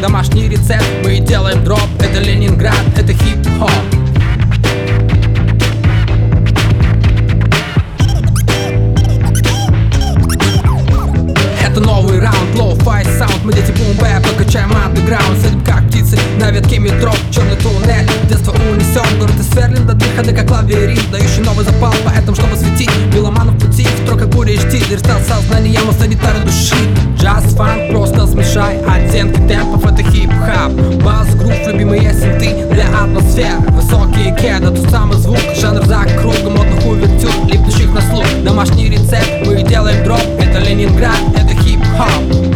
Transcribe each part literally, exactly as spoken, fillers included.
домашний рецепт. Мы делаем дроп, это Ленинград, это хип-хоп. Это новый раунд, лоу-фай саунд. Мы дети бум-бэп, покачаем андеграунд. Сидим как птицы на ветке метро, черный туннель, детство унесем. Город из Сверлин до Дыхада, как лавиринт, дающий новый запал поэтому, чтобы светить меломанов пути. В строках буря эйч ди, рестарт сознания, мы санитары души. Джаз, фанк, просто смешай оттенки темпов, это хип-хап. Бас, грув, любимые синты для атмосфер. Высокие кеды, тот самый звук, жанр за кругом, модных увертюр, липнущих на слух. Домашний рецепт, мы делаем дроп, это Ленинград, это хип-хоп.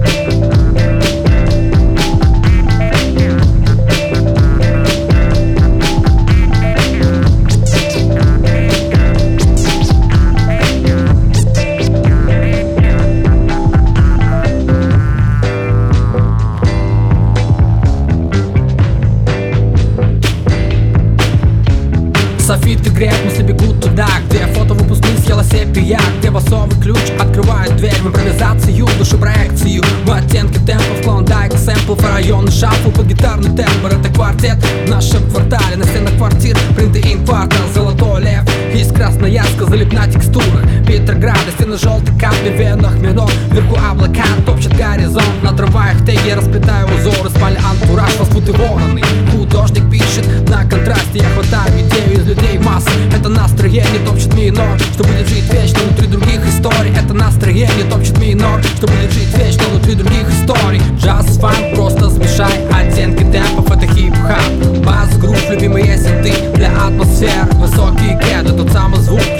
Софит и грек, мысли бегут туда, где фотовыпускник съела сепия, где басовый ключ открывает дверь в импровизацию, душепроекцию. В оттенке темпов, клондайк, сэмплов, районный шафл под гитарный тембр. Это квартет в нашем квартале, на стенах квартир принты инквартал. Золотой лев, есть красноярска, залипна текстура Петрограда, стены желтые капли в венах минор. Вверху облака топчет горизонт, на трамваях теги расплетаю узоры. Спали антураж, фастфуд и вороны. Художник пишет на контрасте, я хватаю идею из людей массы. Это настроение топчет минор, что будет жить вечно внутри других историй. Это настроение топчет минор, что будет жить вечно внутри других историй. Джаз, фанк, просто смешай оттенки темпов, это хип-хап. Бас, грув, любимые синты для атмосфер. Высокие кеды, тот самый звук,